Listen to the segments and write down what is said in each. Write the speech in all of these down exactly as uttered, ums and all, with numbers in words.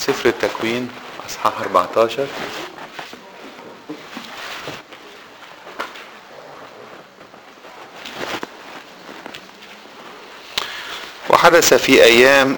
سفر التكوين اصحاح أربعتاشر. وحدث في ايام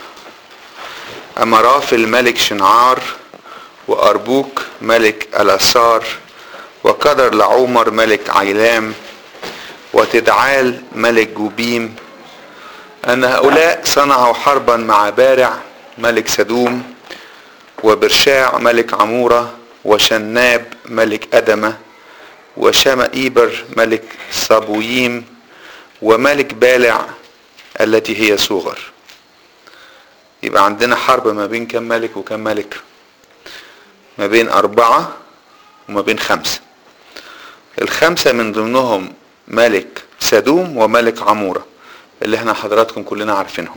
امرافل ملك شنعار واربوك ملك الاسار وكدر لعومر ملك عيلام وتدعال ملك جوبيم ان هؤلاء صنعوا حربا مع بارع ملك سدوم وبرشاع ملك عمورة وشناب ملك أدمة وشمئيبر ملك صبويم وملك بالع التي هي صغر. يبقى عندنا حرب ما بين كم ملك وكم ملك؟ ما بين أربعة وما بين خمسة. الخمسة من ضمنهم ملك سدوم وملك عمورة اللي احنا حضراتكم كلنا عارفينهم.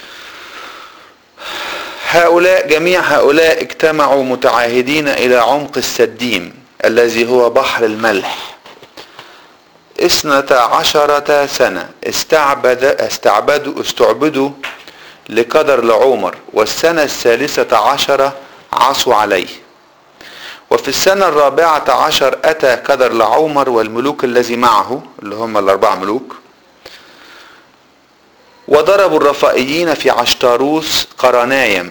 هؤلاء جميع هؤلاء اجتمعوا متعاهدين إلى عمق السديم الذي هو بحر الملح اثنتا عشرة سنة. استعبد استعبدوا استعبدوا لقدر لعومر، والسنة الثالثة عشرة عصوا عليه. وفي السنة الرابعة عشر أتى قدر لعومر والملوك الذي معه اللي هم الأربع ملوك، وضربوا الرفائيين في عشتاروس قرنايم،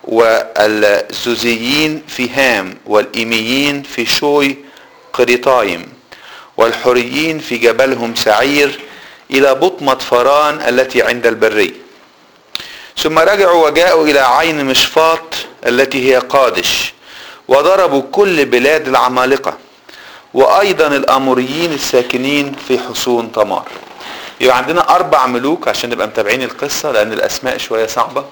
والزوزيين في هام، والإيميين في شوي قريطايم، والحريين في جبلهم سعير إلى بطمة فران التي عند البرية. ثم رجعوا وجاءوا إلى عين مشفاط التي هي قادش، وضربوا كل بلاد العمالقة، وأيضا الأموريين الساكنين في حصون تمار. يبقى عندنا أربع ملوك عشان نبقى متابعين القصة لأن الأسماء شوية صعبة.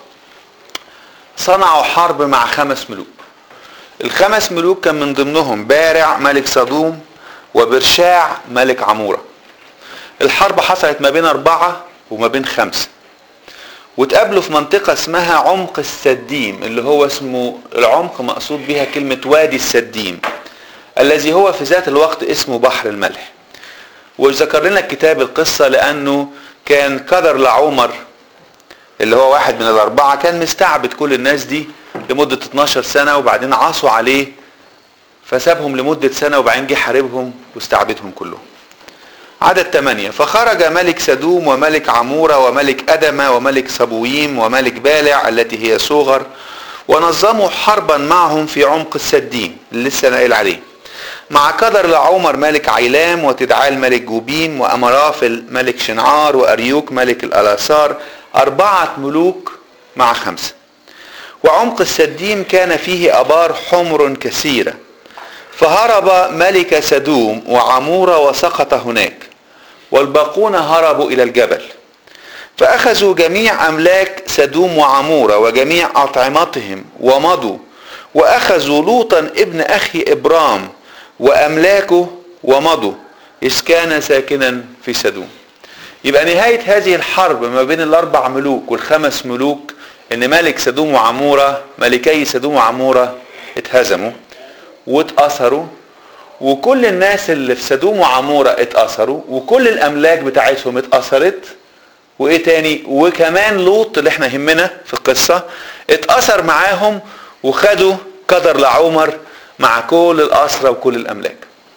صنعوا حرب مع خمس ملوك. الخمس ملوك كان من ضمنهم بارع ملك صدوم وبرشاع ملك عمورة. الحرب حصلت ما بين أربعة وما بين خمسة، وتقابلوا في منطقة اسمها عمق السديم، اللي هو اسمه العمق مقصود بها كلمة وادي السديم الذي هو في ذات الوقت اسمه بحر الملح. وذكر لنا الكتاب القصة لأنه كان قدر لعومر اللي هو واحد من الأربعة كان مستعبد كل الناس دي لمدة اتناشر سنة، وبعدين عصوا عليه فسابهم لمدة سنة، وبعدين جه حاربهم واستعبدهم كلهم. عدد ثمانية. فخرج ملك سدوم وملك عمورة وملك أدمة وملك صبويم وملك بالع التي هي صغر، ونظموا حربا معهم في عمق السديم اللي لسه ناقل عليه، مع قدر لعومر ملك عيلام وتدعال ملك جوبيم وأمرافل ملك شنعار وأريوك ملك الألاسار. أربعة ملوك مع خمسة. وعمق السديم كان فيه أبار حمر كثيرة، فهرب ملك سدوم وعمورة وسقط هناك، والباقون هربوا إلى الجبل. فأخذوا جميع أملاك سدوم وعمورة وجميع أطعمتهم ومضوا، وأخذوا لوطا ابن أخي إبرام وأملاكه ومضوا، إذ كان ساكنا في سدوم. يبقى نهاية هذه الحرب ما بين الأربع ملوك والخمس ملوك إن ملك سدوم وعمورة ملكي سدوم وعمورة اتهزموا واتأثروا، وكل الناس اللي في سدوم وعمورة اتأثروا، وكل الأملاك بتاعتهم اتأثرت، وإيه تاني؟ وكمان لوط اللي احنا همنا في القصة اتأثر معاهم، وخدوا قدر لعومر مع كل الأسرى وكل الأملاك.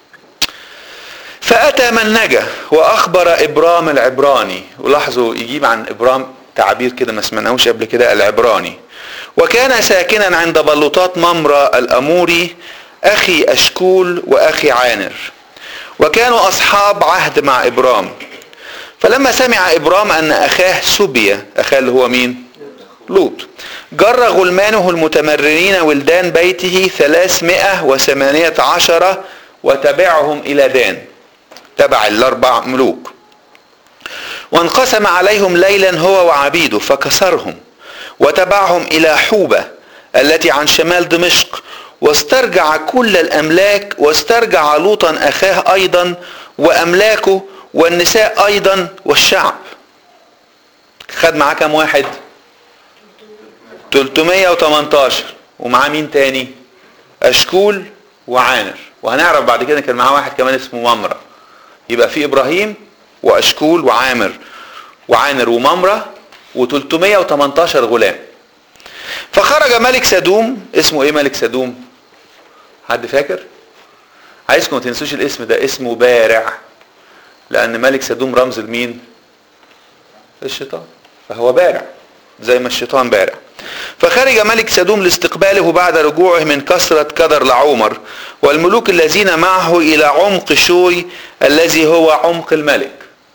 فأتى من نجا وأخبر إبرام العبراني. ولاحظوا يجيب عن إبرام تعبير كده ما سمعناهوش قبل كده، العبراني. وكان ساكنا عند بلوطات ممرة الأموري أخي أشكول وأخي عانر، وكانوا أصحاب عهد مع إبرام. فلما سمع إبرام أن أخاه سبية، أخاه اللي هو مين؟ لوط، جر غلمانه المتمرنين ولدان بيته ثلاثمائة وثمانية عشر وتبعهم إلى دان، تبع الأربع ملوك، وانقسم عليهم ليلا هو وعبيده فكسرهم، وتبعهم إلى حوبة التي عن شمال دمشق، واسترجع كل الأملاك، واسترجع لوطا أخاه أيضا وأملاكه والنساء أيضا والشعب. خد معاه كم واحد؟ ثلاثمائة وثمانية عشر. ومعاه مين تاني؟ أشكول وعانر، وهنعرف بعد كده كان معاه واحد كمان اسمه ممرة. يبقى في إبراهيم وأشكول وعامر وعانر وممرة وثلاثمائة وثمانية عشر غلام. فخرج ملك سدوم. اسمه ايه ملك سدوم؟ حد فاكر؟ عايزكم ما تنسوش الاسم ده، اسمه بارع، لان ملك سدوم رمز لمين؟ الشيطان، فهو بارع زي ما الشيطان بارع. فخرج ملك سدوم لاستقباله بعد رجوعه من كثرة كدر لعومر والملوك الذين معه الى عمق شوي الذي هو عمق الملك.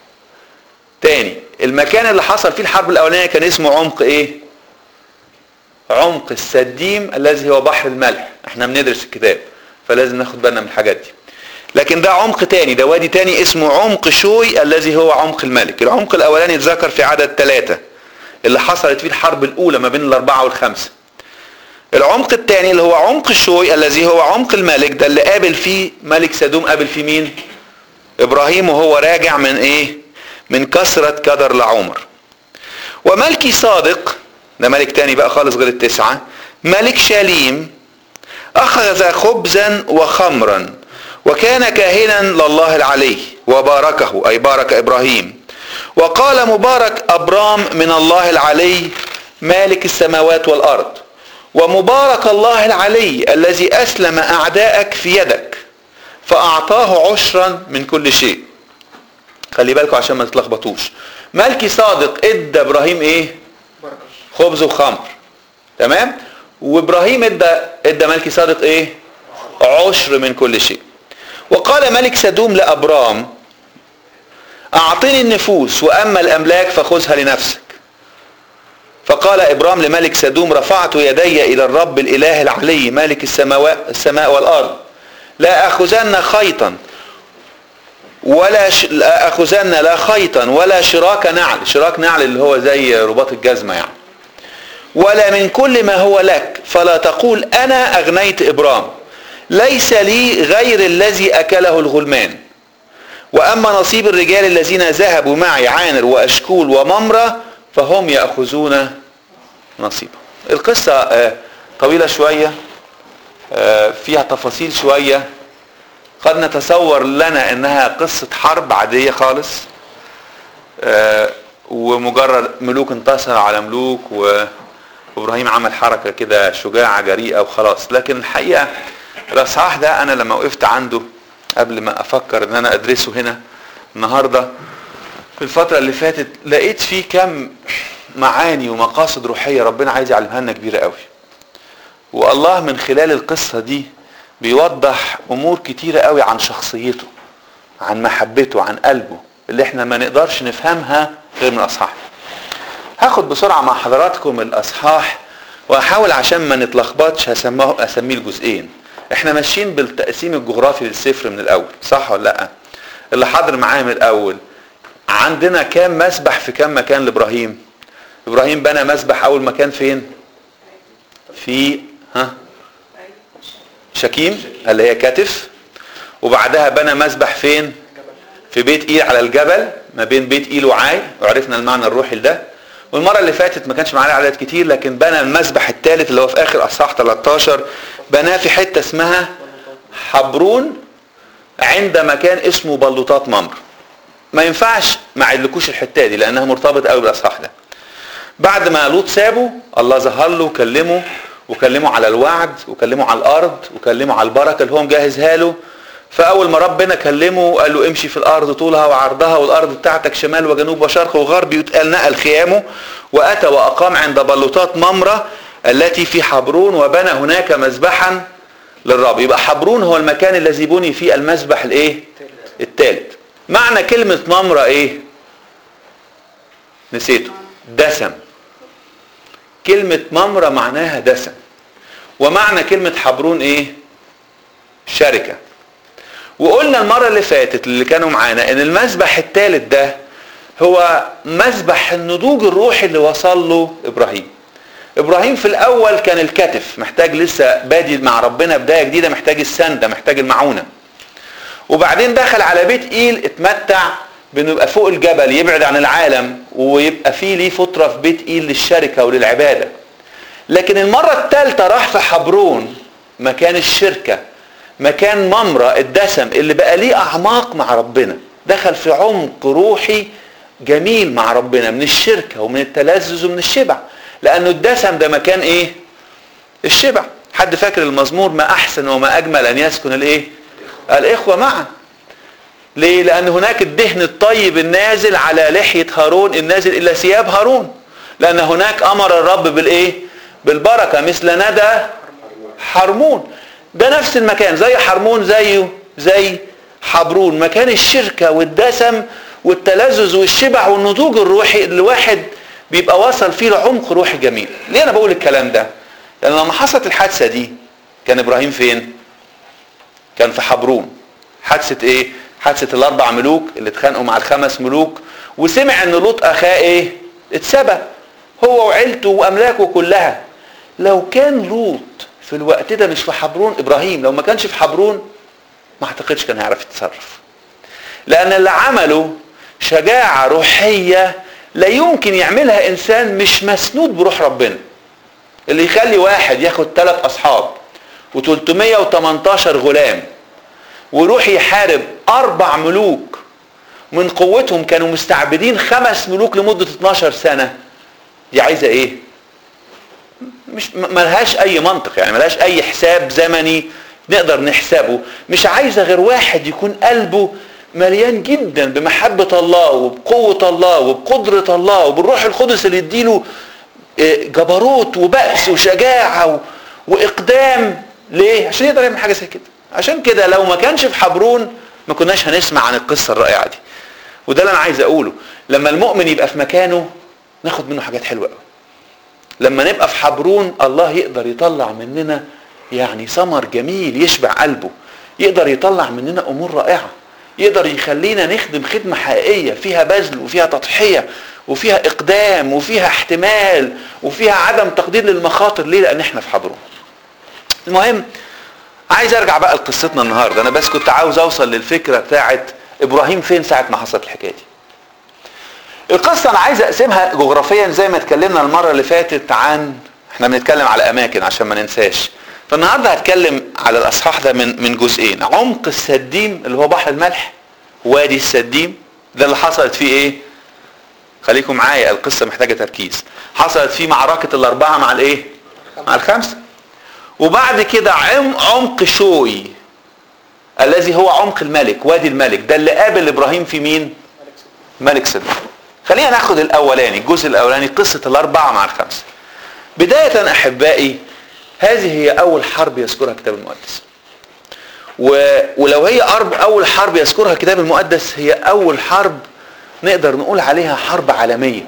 تاني، المكان اللي حصل فيه الحرب الاولانية كان اسمه عمق ايه؟ عمق السديم الذي هو بحر الملح. احنا بندرس الكتاب فلازم ناخد بالنا من الحاجات دي. لكن ده عمق تاني، ده وادي تاني اسمه عمق شوي الذي هو عمق الملك. العمق الاولاني اتذكر في عدد ثلاثة اللي حصلت فيه الحرب الاولى ما بين الاربعة والخمسة. العمق الثاني اللي هو عمق شوي الذي هو عمق الملك، ده اللي قابل فيه ملك سدوم. قابل فيه مين؟ ابراهيم وهو راجع من ايه؟ من كثرة كدر لعمر. وملكي صادق، ده ملك تاني بقى خالص غير التسعة، ملك شاليم، اخذ خبزا وخمرا وكان كاهنا لله العلي وباركه، اي بارك ابراهيم، وقال مبارك ابرام من الله العلي مالك السماوات والارض، ومبارك الله العلي الذي اسلم اعداءك في يدك فاعطاه عشرا من كل شيء. خلي بالكم عشان ما تتلخبطوش. ملكي صادق ادى ابراهيم ايه؟ خبز وخمر، تمام؟ وابراهيم ادى ادى ملكي صادق ايه؟ عشر من كل شيء. وقال ملك سدوم لابرام اعطني النفوس واما الاملاك فخذها لنفسك. فقال ابرام لملك سدوم رفعت يدي الى الرب الاله العلي مالك السماوات السماء والارض لا اخذن خيطا ولا ش... لا اخذن لا خيطا ولا شراك نعل. شراك نعل اللي هو زي رباط الجزمه يعني. ولا من كل ما هو لك، فلا تقول انا اغنيت ابرام، ليس لي غير الذي اكله الغلمان. واما نصيب الرجال الذين ذهبوا معي عانر واشكول وممرة فهم ياخذون نصيبا. القصة طويلة شوية، فيها تفاصيل شوية، قد نتصور لنا انها قصة حرب عادية خالص ومجرد ملوك انتصر على ملوك وابراهيم عمل حركة كده شجاعة جريئة وخلاص. لكن الحقيقة الاصحاح ده انا لما وقفت عنده قبل ما افكر ان انا ادرسه هنا النهاردة في الفترة اللي فاتت، لقيت فيه كم معاني ومقاصد روحية ربنا عايز يعلمها لنا كبيرة قوي. والله من خلال القصة دي بيوضح امور كتيرة قوي عن شخصيته، عن محبته، عن قلبه، اللي احنا ما نقدرش نفهمها غير من الاصحاح. هاخد بسرعة مع حضراتكم الاصحاح واحاول عشان ما نتلخبطش هسميه اسميه الجزئين. احنا ماشيين بالتقسيم الجغرافي للسفر من الاول، صح ولا لا؟ اللي حاضر معايا من الاول، عندنا كام مسبح في كام مكان لابراهيم؟ ابراهيم بنى مسبح اول مكان فين؟ في ها شكيم اللي هي كتف. وبعدها بنى مسبح فين؟ في بيت ايل على الجبل ما بين بيت ايل وعاي، وعرفنا المعنى الروحي ده. والمره اللي فاتت ما كانش معانا عدد كتير، لكن بنى المسبح الثالث اللي هو في اخر اصحاح ثلاثة عشر، بناه في حته اسمها حبرون عند مكان اسمه بلوطات ممر. ما ينفعش ما عدلكوش الحته دي لانها مرتبطه قوي بالاصحاح ده. بعد ما لوط سابه الله ظهر له وكلمه وكلمه على الوعد وكلمه على الارض وكلمه على البركه اللي هو مجهزها له. فاول ما ربنا كلمه قال له امشي في الارض طولها وعرضها والارض بتاعتك شمال وجنوب وشرق وغرب، يتقال نقل خيامه واتى واقام عند بلوطات ممره التي في حبرون وبنى هناك مذبحا للرب. يبقى حبرون هو المكان الذي بني فيه المذبح الايه؟ الثالث. معنى كلمه ممره ايه؟ نسيته. دسم. كلمه ممره معناها دسم. ومعنى كلمه حبرون ايه؟ شركه. وقلنا المرة اللي فاتت اللي كانوا معانا ان المذبح الثالث ده هو مذبح النضوج الروحي اللي وصل له ابراهيم. ابراهيم في الاول كان الكتف، محتاج لسه بادي مع ربنا بداية جديدة، محتاج السندة، محتاج المعونة. وبعدين دخل على بيت ايل، اتمتع بانه يبقى فوق الجبل يبعد عن العالم ويبقى فيه ليه فترة في بيت ايل للشركة وللعبادة. لكن المرة الثالثة راح في حبرون مكان الشركة، مكان ممرة الدسم اللي بقى ليه اعماق مع ربنا، دخل في عمق روحي جميل مع ربنا من الشركة ومن التلذذ ومن الشبع. لانه الدسم ده مكان ايه؟ الشبع. حد فاكر المزمور؟ ما احسن وما اجمل ان يسكن الايه؟ الاخوة معا. ليه؟ لان هناك الدهن الطيب النازل على لحية هارون النازل الى ثياب هارون. لان هناك امر الرب بالايه؟ بالبركة مثل ندى حرمون. ده نفس المكان، زي حرمون زيه زي حبرون، مكان الشركة والدسم والتلذذ والشبع والنضوج الروحي اللي الواحد بيبقى وصل فيه لعمق روحي جميل. ليه انا بقول الكلام ده؟ لان لما حصلت الحادثة دي كان ابراهيم فين؟ كان في حبرون. حادثة ايه؟ حادثة الاربع ملوك اللي اتخانقوا مع الخمس ملوك، وسمع ان لوط اخاه ايه؟ اتسبى هو وعيلته واملاكه كلها. لو كان لوط في الوقت ده مش في حبرون، ابراهيم لو ما كانش في حبرون ما اعتقدش كان هيعرف يتصرف. لان اللي عمله شجاعة روحية لا يمكن يعملها انسان مش مسنود بروح ربنا. اللي يخلي واحد ياخد ثلاث اصحاب وثلاثمائة وثمانية عشر غلام ويروح يحارب اربع ملوك من قوتهم كانوا مستعبدين خمس ملوك لمدة اتناشر سنة، دي عايزة ايه؟ مش ملهاش اي منطق، يعني ملهاش اي حساب زمني نقدر نحسبه. مش عايزة غير واحد يكون قلبه مليان جدا بمحبة الله وبقوة الله وبقدرة الله وبالروح القدس اللي يديله جبروت وبأس وشجاعة وإقدام. ليه؟ عشان يقدر يعمل حاجة زي كده. عشان كده لو ما كانش في حبرون ما كناش هنسمع عن القصة الرائعة دي. وده اللي انا عايز اقوله، لما المؤمن يبقى في مكانه ناخد منه حاجات حلوة قوي. لما نبقى في حبرون الله يقدر يطلع مننا يعني ثمر جميل يشبع قلبه، يقدر يطلع مننا امور رائعة، يقدر يخلينا نخدم خدمة حقيقية فيها بذل وفيها تضحية وفيها اقدام وفيها احتمال وفيها عدم تقدير للمخاطر. ليه؟ لان احنا في حبرون. المهم عايز ارجع بقى لقصتنا النهاردة. انا بس كنت عاوز اوصل للفكرة بتاعت ابراهيم فين ساعة ما حصلت الحكاية دي. القصة انا عايز اقسمها جغرافيا زي ما اتكلمنا المرة اللي فاتت عن، احنا بنتكلم على اماكن عشان ما ننساش. فالنهاردة هتكلم على الاصحاح ده من من جزئين. عمق السديم اللي هو بحر الملح، وادي السديم ده اللي حصلت فيه ايه؟ خليكم معايا القصة محتاجة تركيز. حصلت فيه معركة الاربعة مع الايه؟ مع الخمسة. وبعد كده عمق شوي الذي هو عمق الملك، وادي الملك ده اللي قابل ابراهيم في مين؟ ملك سدوم. خلينا ناخد الاولاني، الجزء الاولاني، قصة الاربعة مع الخمسة. بداية احبائي هذه هي اول حرب يذكرها الكتاب المقدس. و... ولو هي أرب... اول حرب يذكرها الكتاب المقدس هي اول حرب نقدر نقول عليها حرب عالمية.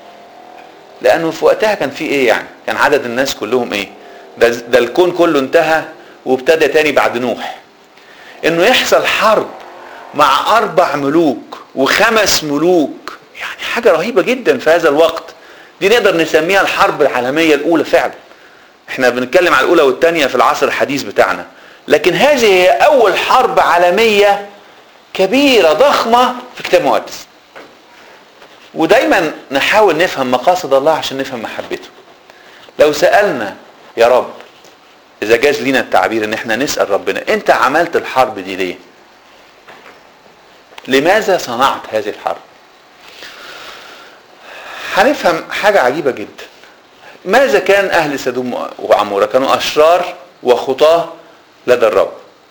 لانه في وقتها كان في ايه يعني؟ كان عدد الناس كلهم ايه؟ ده, ده الكون كله انتهى وابتدى تاني بعد نوح. انه يحصل حرب مع اربع ملوك وخمس ملوك، يعني حاجة رهيبة جدا في هذا الوقت. دي نقدر نسميها الحرب العالمية الاولى فعلا. احنا بنتكلم على الاولى والثانية في العصر الحديث بتاعنا، لكن هذه هي اول حرب عالمية كبيرة ضخمة في الكتاب المقدس. ودايما نحاول نفهم مقاصد الله عشان نفهم محبته. لو سألنا يا رب، اذا جاز لينا التعبير ان احنا نسأل ربنا انت عملت الحرب دي ليه؟ لماذا صنعت هذه الحرب؟ هنفهم حاجة عجيبة جدا. ماذا كان اهل سدوم وعمورة؟ كانوا اشرار وخطاة لدى الرب.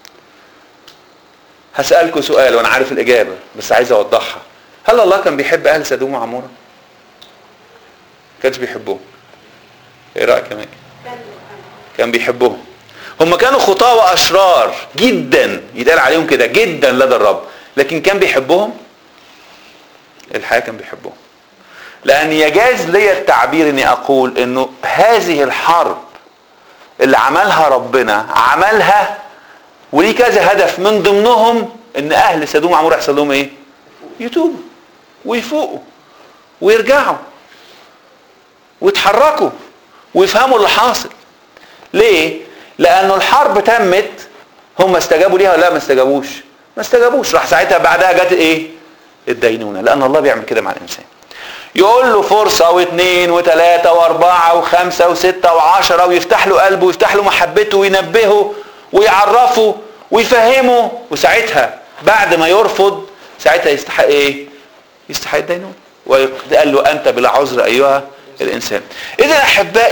هسألكوا سؤال وانا عارف الاجابة بس عايز اوضحها. هل الله كان بيحب اهل سدوم وعمورة؟ كانش بيحبهم. ايه رأيك كمان؟ كان بيحبهم. هم كانوا خطاة واشرار جدا، يتقال عليهم كده جدا لدى الرب، لكن كان بيحبهم؟ الحقيقة كان بيحبهم. لان يجاز لي التعبير اني اقول انه هذه الحرب اللي عملها ربنا عملها وليه كذا هدف، من ضمنهم ان اهل سدوم وعمورة يحصل لهم ايه؟ يتوبوا ويفوقوا ويرجعوا ويتحركوا ويفهموا اللي حاصل. ليه؟ لانه الحرب تمت. هم استجابوا ليها ولا لا؟ ما استجابوش. ما استجابوش. راح ساعتها بعدها جت ايه؟ الدينونة. لان الله بيعمل كده مع الانسان، يقول له فرصة واثنين وثلاثة واربعة وخمسة وستة وعشرة ويفتح له قلبه ويفتح له محبته وينبهه ويعرفه ويفهمه، وساعتها بعد ما يرفض ساعتها يستحق ايه؟ يستحق الدينونة. وقال له انت بلا عذر ايها الانسان. اذا احبائي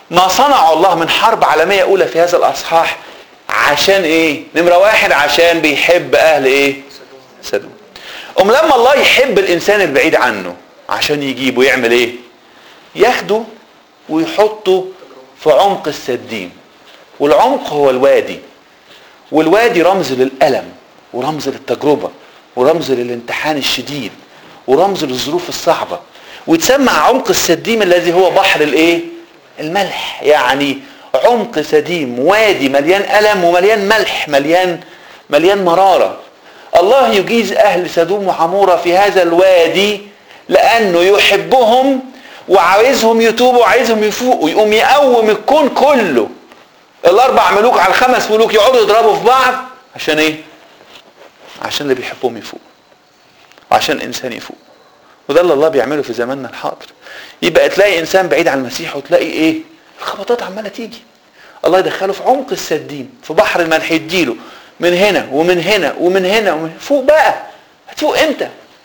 ما صنعه الله من حرب عالمية اولى في هذا الاصحاح عشان ايه؟ نمرة واحد عشان بيحب اهل ايه؟ سدوم. ام لما الله يحب الانسان البعيد عنه عشان يجيبه يعمل ايه؟ ياخده ويحطه في عمق السديم. والعمق هو الوادي، والوادي رمز للألم ورمز للتجربة ورمز للامتحان الشديد ورمز للظروف الصعبة. ويتسمى عمق السديم الذي هو بحر الايه؟ الملح. يعني عمق سديم، وادي مليان ألم ومليان ملح، مليان مليان مرارة. الله يجيز أهل سدوم وعمورة في هذا الوادي لأنه يحبهم وعايزهم يتوبوا وعايزهم يفوقوا. يقوم يقوم الكون كله، الأربع ملوك على الخمس ملوك يقعدوا يضربوا في بعض عشان إيه؟ عشان اللي بيحبهم يفوق، وعشان الإنسان يفوق. وده اللي الله بيعمله في زماننا الحاضر. يبقى تلاقي إنسان بعيد عن المسيح وتلاقي إيه؟ الخبطات عمالة تيجي. الله يدخله في عمق السديم، في بحر الملح، يديله من هنا ومن هنا ومن هنا ومن فوق. بقى هتفوق انت.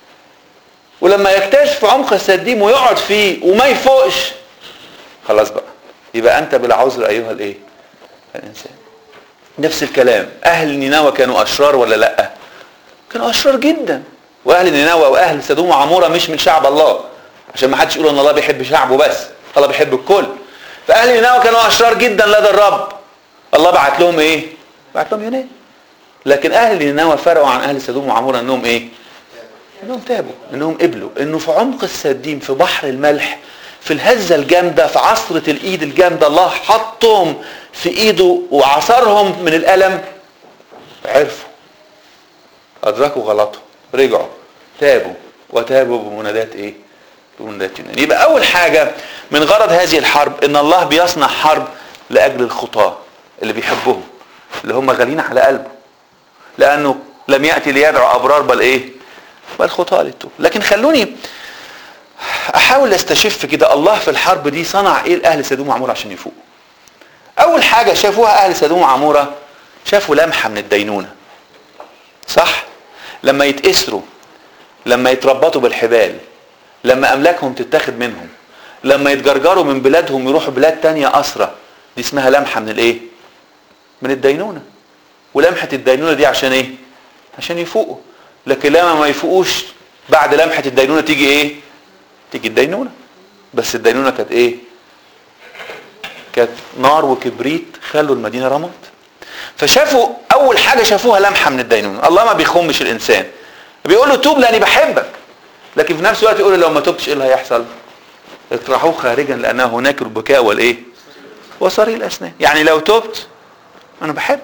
ولما يكتشف عمق السديم ويقعد فيه وما يفوقش، خلاص بقى يبقى انت بلا عذر ايها الايه؟ الانسان. نفس الكلام، اهل نينوى كانوا اشرار ولا لا؟ كانوا اشرار جدا. واهل نينوى واهل سدوم وعمورة مش من شعب الله، عشان ما حدش يقول ان الله بيحب شعبه بس، الله بيحب الكل. فاهل نينوى كانوا اشرار جدا لدى الرب. الله بعت لهم ايه؟ بعت لهم يونان. لكن اهل نينوى فرقوا عن اهل سدوم وعمورة انهم ايه؟ انهم تابوا، انهم قبلوا انه في عمق السديم، في بحر الملح، في الهزة الجامدة، في عصرة الايد الجامدة، الله حطهم في ايده وعصرهم من الالم. عرفوا، ادركوا غلطهم، رجعوا، تابوا، وتابوا بمنادات ايه؟ بمنادات يونان. يبقى اول حاجة من غرض هذه الحرب ان الله بيصنع حرب لاجل الخطاة اللي بيحبهم، اللي هم غالين على قلبه، لانه لم يأتي ليدعو ابرار بل ايه؟ بل خطاة للتوب. لكن خلوني احاول استشف كده الله في الحرب دي صنع ايه لاهل سدوم وعمورة عشان يفوقوا. اول حاجة شافوها اهل سدوم وعمورة، شافوا لمحة من الدينونة. صح؟ لما يتأسروا، لما يتربطوا بالحبال، لما املاكهم تتاخد منهم، لما يتجرجروا من بلادهم يروحوا بلاد تانية اسرى، دي اسمها لمحة من الايه؟ من الدينونة. ولمحة الدينونة دي عشان ايه؟ عشان يفوقوا. لكن لما ما يفوقوش بعد لمحة الدينونة تيجي ايه؟ تيجي الدينونة. بس الدينونة كانت ايه؟ كانت نار وكبريت خلوا المدينة رماد. فشافوا اول حاجة شافوها لمحة من الدينونة. الله ما بيخمش الانسان، بيقول له توب لاني بحبك، لكن في نفس الوقت يقول له لو ما توبتش ايه اللي هيحصل؟ اطرحوه خارجا لان هناك البكاء والايه؟ وصرير الاسنان. يعني لو توبت انا بحبك،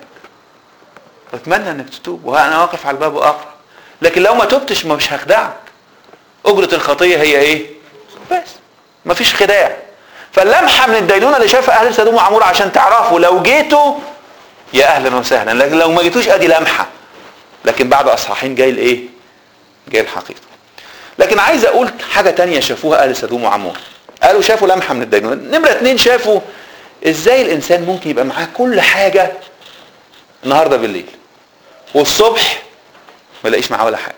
اتمنى انك تتوب، وانا واقف على الباب واقرا. لكن لو ما توبتش ما مش هخدعك. اجرة الخطية هي ايه؟ بس ما فيش خداع. فاللمحة من الدينونة اللي شافها اهل سدوم وعمورة عشان تعرفوا لو جيتوا يا اهلا وسهلا، لكن لو ما جيتوش ادي لمحة. لكن بعد اصحاحين جاي الايه؟ جاي الحقيقة. لكن عايز اقول حاجة تانية شافوها اهل سدوم وعمورة. قالوا شافوا لمحة من الدينونة. نمرة اتنين شافوا ازاي الانسان ممكن يبقى معاه كل حاجة النهاردة بالليل والصبح ما يلاقيش معاه ولا حاجة.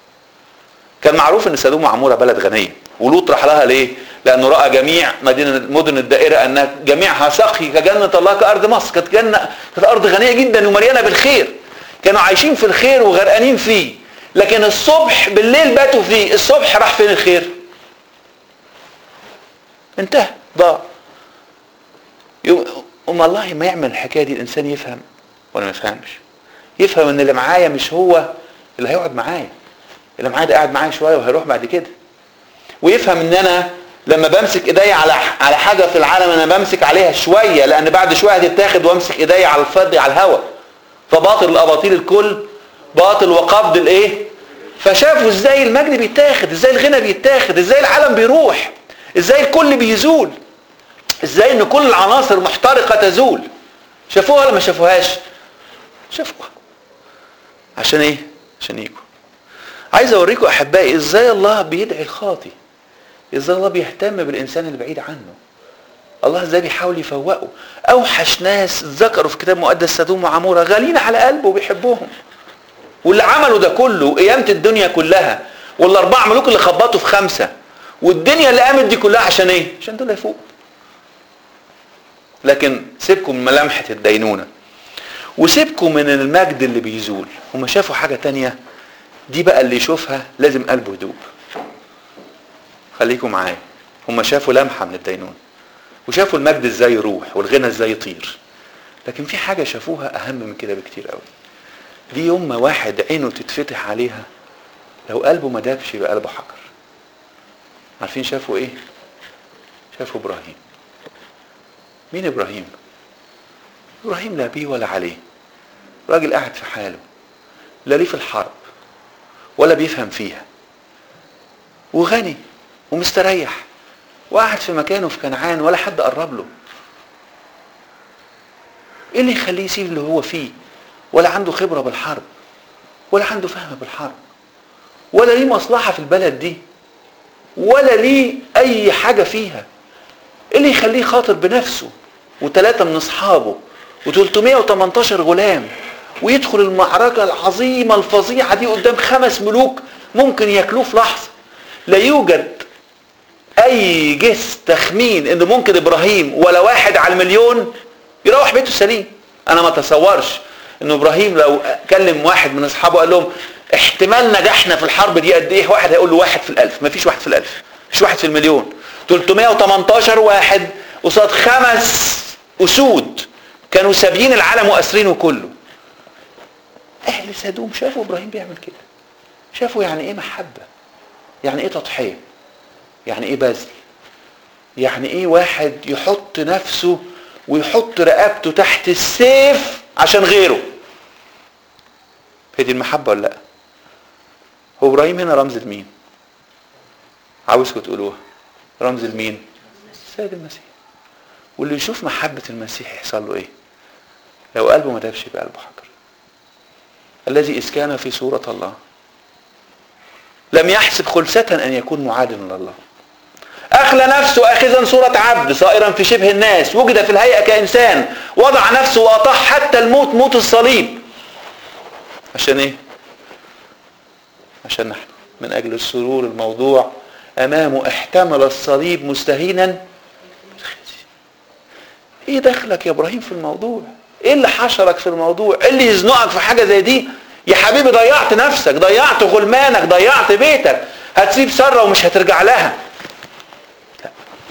كان معروف ان سدوم وعمورة بلد غنية، ولوط راح لها ليه؟ لانه راى جميع مدينة مدن الدائرة ان جميعها سقي كجنة الله كارض مصر. كانت جنة، كانت ارض غنية جدا ومليانة بالخير، كانوا عايشين في الخير وغرقانين فيه. لكن الصبح بالليل باتوا فيه، الصبح راح فين الخير؟ انتهى، ضاع. يوم الله ما يعمل الحكاية دي الانسان يفهم ولا ما يفهمش؟ يفهم ان اللي معايا مش هو اللي هيقعد معايا، اللي معايا ده قاعد معايا شويه وهيروح بعد كده. ويفهم ان انا لما بمسك ايديا على على حاجه في العالم انا بمسك عليها شويه، لان بعد شويه هتتاخد وامسك ايديا على الفضي على الهواء. فباطل الاباطيل الكل باطل وقبض الايه؟ فشافوا ازاي المجد بيتاخد، ازاي الغنى بيتاخد، ازاي العالم بيروح، ازاي الكل بيزول، ازاي ان كل العناصر محترقه تزول. شافوها ولا ما شافوهاش؟ شافوها. عشان ايه؟ عشان يجوا. عايز اوريكم احبائي ازاي الله بيدعي الخاطي، ازاي الله بيهتم بالانسان اللي بعيد عنه، الله ازاي بيحاول يفوقه. اوحش ناس ذكروا في كتاب مقدس سدوم وعمورة غالين على قلبه وبيحبوهم، واللي عملوا ده كله وقيامة الدنيا كلها، والاربع ملوك اللي خبطوا في خمسة، والدنيا اللي قامت دي كلها عشان ايه؟ عشان دول يفوقوا. لكن سيبكم من ملامحة الدينونة وسيبكم من المجد اللي بيزول. هم شافوا حاجة تانية، دي بقى اللي يشوفها لازم قلبه يدوب. خليكم معايا. هم شافوا لمحة من الدينونة وشافوا المجد ازاي يروح والغنى ازاي يطير، لكن في حاجة شافوها اهم من كده بكتير قوي. دي يوم ما واحد عينه تتفتح عليها لو قلبه ما دابش يبقى قلبه حجر. عارفين شافوا ايه؟ شافوا ابراهيم. مين ابراهيم؟ ابراهيم لا بيه ولا عليه، راجل قاعد في حاله، لا ليه في الحرب ولا بيفهم فيها، وغني ومستريح وقاعد في مكانه في كنعان ولا حد قرب له. ايه اللي يخليه يسيب اللي هو فيه؟ ولا عنده خبرة بالحرب ولا عنده فهم بالحرب ولا ليه مصلحة في البلد دي ولا ليه اي حاجة فيها. ايه اللي يخليه خاطر بنفسه وثلاثة من اصحابه وثلاثمائة وثمانية عشر غلام ويدخل المعركة العظيمة الفظيعة دي قدام خمس ملوك ممكن ياكلوه في لحظة؟ لا يوجد اي جس تخمين ان ممكن ابراهيم ولا واحد على المليون يروح بيته سليم. انا ما تصورش ان ابراهيم لو كلم واحد من اصحابه قال لهم احتمال نجاحنا في الحرب دي قد ايه، واحد هيقول له واحد في الالف. ما فيش واحد في الالف، مش واحد في المليون. ثلاثمائة وثمانية عشر واحد قصاد خمس اسود كانوا سابيين العالم واسرينه كله. اهل سدوم شافوا ابراهيم بيعمل كده، شافوا يعني ايه محبة، يعني ايه تضحية، يعني ايه بذل، يعني ايه واحد يحط نفسه ويحط رقبته تحت السيف عشان غيره. هي دي المحبة ولا لا؟ هو ابراهيم هنا رمز لمين؟ عاوزكم تقولوها. رمز لمين؟ السيد المسيح. واللي يشوف محبة المسيح يحصل له ايه؟ لو قلبه ما دابش يبقى قلبه حجر. الذي إذ كان في صورة الله لم يحسب خلسة أن يكون معادلا لله، أخلى نفسه أخذا صورة عبد صائرا في شبه الناس، وجد في الهيئة كإنسان، وضع نفسه وأطاع حتى الموت، موت الصليب. عشان إيه؟ عشان نحن من أجل السرور الموضوع أمامه احتمل الصليب مستهينا بالخزي. إيه دخلك يا إبراهيم في الموضوع؟ إيه اللي حشرك في الموضوع؟ إيه اللي يزنقك في حاجة زي دي؟ يا حبيبي ضيعت نفسك، ضيعت غلمانك، ضيعت بيتك، هتسيب سرة ومش هترجع لها. لا،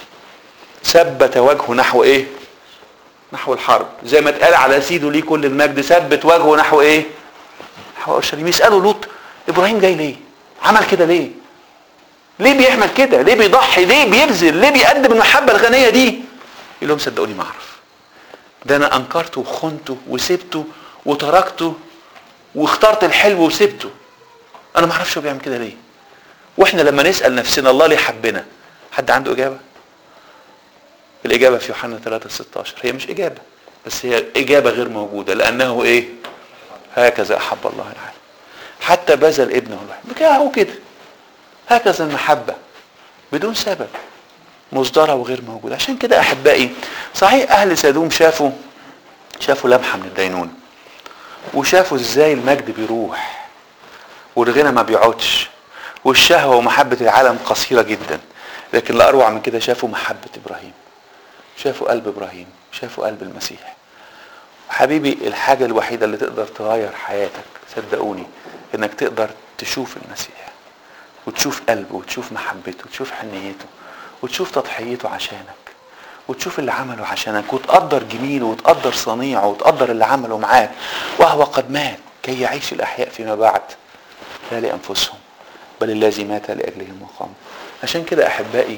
ثبت وجهه نحو ايه؟ نحو الحرب، زي ما اتقال على سيده ليه كل المجد، ثبت وجهه نحو ايه؟ نحو اورشليم. يسألوا لوط ابراهيم جاي ليه؟ عمل كده ليه؟ ليه بيعمل كده؟ ليه بيضحي؟ ليه بيبذل؟ ليه بيقدم المحبة الغنية دي؟ يقول لهم صدقوني ما اعرف، ده انا انكرته وخنته وسبته وتركته واخترت الحلو وسبته. انا ما اعرفش هو بيعمل كده ليه. واحنا لما نسأل نفسنا الله ليه حبنا، حد عنده اجابة؟ الاجابة في يوحنا ثلاثة ستة عشر. هي مش اجابة، بس هي اجابة غير موجودة، لانه ايه؟ هكذا احب الله العالم حتى بذل ابنه الوحيد. بكده هو كده، هكذا المحبة بدون سبب، مصدرة وغير موجودة. عشان كده احبائي صحيح اهل سدوم شافوا شافوا لمحة من الدينونة، وشافوا ازاي المجد بيروح والغنى ما بيقعدش والشهوة ومحبة العالم قصيرة جدا، لكن لا اروع من كده شافوا محبة ابراهيم، شافوا قلب ابراهيم، شافوا قلب المسيح. حبيبي الحاجة الوحيدة اللي تقدر تغير حياتك صدقوني انك تقدر تشوف المسيح وتشوف قلبه وتشوف محبته وتشوف حنيته وتشوف تضحيته عشانك وتشوف اللي عمله عشانك وتقدر جميله وتقدر صنيعه وتقدر اللي عمله معاك، وهو قد مات كي يعيش الأحياء فيما بعد لا لأنفسهم بل الذي مات لأجلهم وقام. عشان كده أحبائي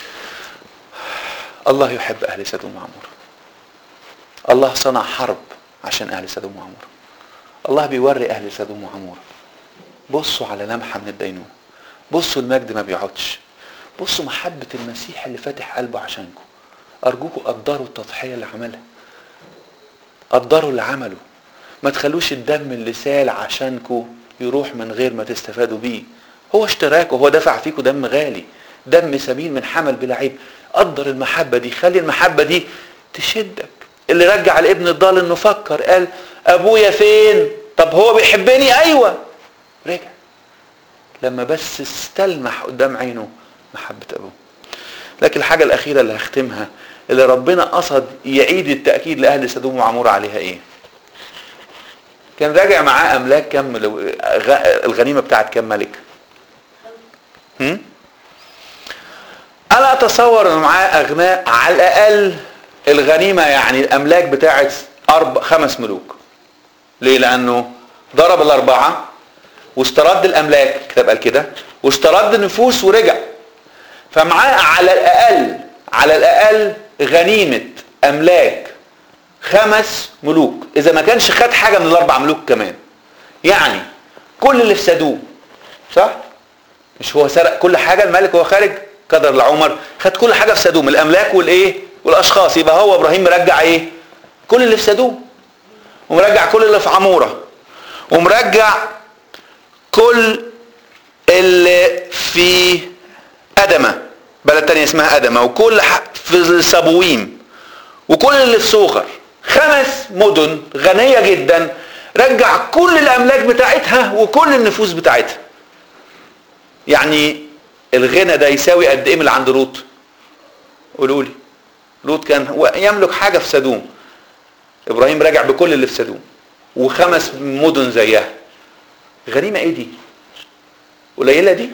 الله يحب أهل سدوم وعمورة. الله صنع حرب عشان أهل سدوم وعمورة. الله بيوري أهل سدوم وعمورة. بصوا على لمحة من الدينونة، بصوا المجد ما بيقعدش، بصوا محبة المسيح اللي فاتح قلبه عشانكم. أرجوكم قدروا التضحية اللي عملها، قدروا اللي عمله. ما تخلوش الدم اللي سال عشانكم يروح من غير ما تستفادوا بيه. هو اشتراكه، هو دفع فيكم دم غالي، دم سمين من حمل بلا عيب. قدر المحبة دي، خلي المحبة دي تشدك. اللي رجع الابن الضال انه فكر قال ابويا فين؟ طب هو بيحبني؟ ايوه. رجع لما بس استلمح قدام عينه محبة ابوه. لكن الحاجة الاخيرة اللي هختمها اللي ربنا قصد يعيد التأكيد لأهل سدوم وعمورة عليها ايه؟ كان راجع معاه املاك كم؟ الغنيمة بتاعت كم ملك؟ هم؟ انا اتصور ان معاه اغناء على الاقل الغنيمة، يعني الاملاك بتاعت اربع خمس ملوك. ليه؟ لانه ضرب الاربعة واسترد الاملاك، كتاب قال كده، واسترد النفوس ورجع. فمعاه على الاقل على الاقل غنيمة املاك خمس ملوك، اذا ما كانش خد حاجة من الاربع ملوك كمان. يعني كل اللي في سدوم، صح؟ مش هو سرق كل حاجة الملك وهو خارج؟ قدر لعمر خد كل حاجة في سدوم، الاملاك والايه والاشخاص. يبقى هو ابراهيم مرجع ايه؟ كل اللي في سدوم، ومرجع كل اللي في عمورة، ومرجع كل اللي في أدمة، بلد تانية اسمها أدمة، وكل في سبويم، وكل اللي في سوخر. خمس مدن غنية جدا، رجع كل الأملاك بتاعتها وكل النفوس بتاعتها. يعني الغنى ده يساوي قد ايه من اللي عند لوط؟ قولوا لي. لوط كان يملك حاجة في سدوم، إبراهيم رجع بكل اللي في سدوم وخمس مدن زيها. غنيمة ايه دي؟ قليلة دي؟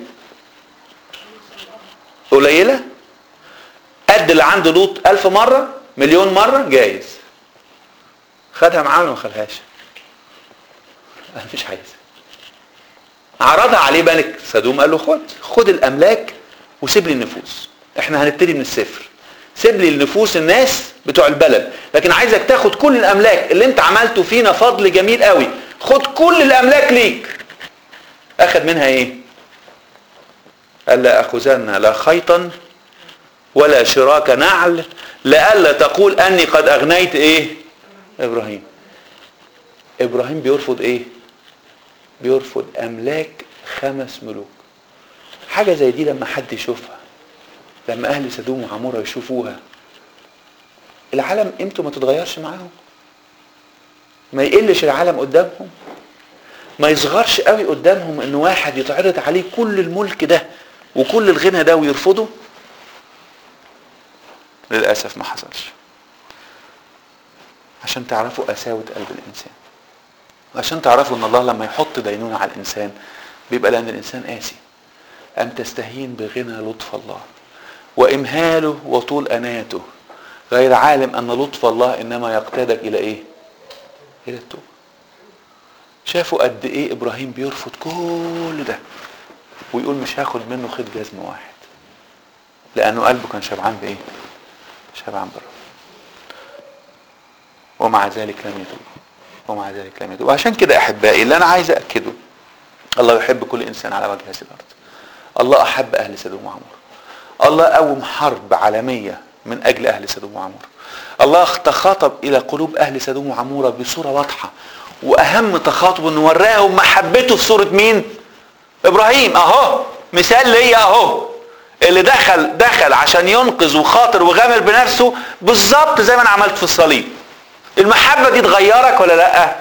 قليلة؟ قد اللي عنده لوط ألف مرة، مليون مرة جايز. خدها معاه ولا ما خدهاش؟ أنا مش عايز. عرضها عليه ملك سدوم، قال له خد خد الأملاك وسيب لي النفوس. احنا هنبتدي من الصفر، سيب لي النفوس الناس بتوع البلد، لكن عايزك تاخد كل الأملاك اللي انت عملته فينا فضل جميل قوي، خد كل الأملاك ليك. أخذ منها ايه؟ قال لا أخذن لا خيطا ولا شراك نعل لألا تقول أني قد أغنيت ايه؟ إبراهيم. إبراهيم بيرفض ايه؟ بيرفض أملاك خمس ملوك. حاجة زي دي لما حد يشوفها، لما أهل سدوم وعمورة يشوفوها، العالم قيمته ما تتغيرش معاهم؟ ما يقلش العالم قدامهم؟ ما يصغرش قوي قدامهم ان واحد يتعرض عليه كل الملك ده وكل الغنى ده ويرفضه؟ للأسف ما حصلش. عشان تعرفوا قساوة قلب الإنسان، وعشان تعرفوا ان الله لما يحط دينونة على الإنسان بيبقى لأن الإنسان قاسي. أم تستهين بغنى لطف الله وإمهاله وطول أناته، غير عالم أن لطف الله إنما يقتادك إلى إيه؟ إلى التوبة. شافوا قد إيه إبراهيم بيرفض كل ده ويقول مش هاخد منه خيط جزم واحد، لأنه قلبه كان شبعان بإيه؟ شبعان بالرب. ومع ذلك لم يتوب، ومع ذلك لم يتوب. وعشان كده أحبائي اللي أنا عايز أأكده، الله يحب كل إنسان على وجه هذه الأرض. الله أحب أهل سدوم وعمورة. الله قوم حرب عالمية من أجل أهل سدوم وعمورة. الله تخاطب إلى قلوب أهل سدوم وعمورة بصورة واضحة، وأهم تخاطب أنه وراهم محبته في صورة مين؟ إبراهيم. أهو مثال ليا، أهو اللي دخل دخل عشان ينقذ وخاطر وغامر بنفسه بالظبط زي ما أنا عملت في الصليب. المحبة دي تغيرك ولا لأ؟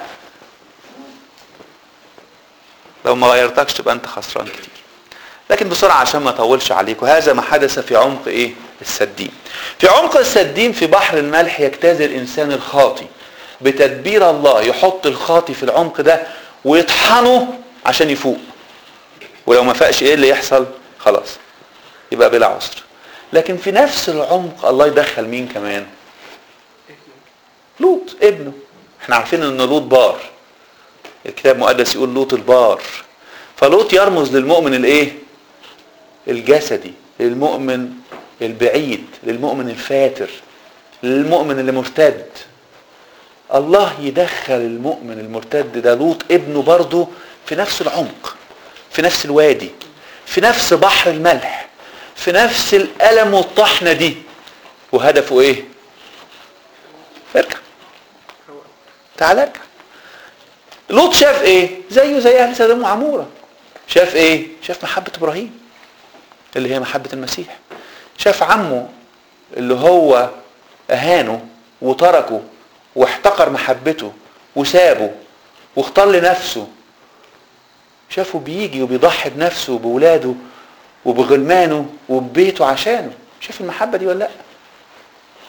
لو ما غيرتكش تبقى أنت خسران كتير. لكن بسرعة عشان ما اطولش عليكم، هذا ما حدث في عمق ايه؟ السديم. في عمق السديم في بحر الملح يجتاز الانسان الخاطي بتدبير الله، يحط الخاطي في العمق ده ويطحنه عشان يفوق. ولو ما فاقش ايه اللي يحصل؟ خلاص يبقى بلا عسر. لكن في نفس العمق الله يدخل مين كمان؟ لوط ابنه. احنا عارفين ان لوط بار، الكتاب المقدس يقول لوط البار. فلوط يرمز للمؤمن الايه؟ الجسدي، للمؤمن البعيد، للمؤمن الفاتر، للمؤمن اللي مرتد. الله يدخل المؤمن المرتد ده لوط ابنه برضه في نفس العمق، في نفس الوادي، في نفس بحر الملح، في نفس الألم والطحنة دي. وهدفه ايه؟ ارجع، تعال ارجع. لوط شاف ايه؟ زيه زي اهل سدوم وعمورة. شاف ايه؟ شاف محبة ابراهيم اللي هي محبة المسيح. شاف عمه اللي هو اهانه وتركه واحتقر محبته وسابه واختار لنفسه. شافه بيجي وبيضحي بنفسه وبولاده وبغلمانه وببيته عشانه. شاف المحبة دي ولا لا؟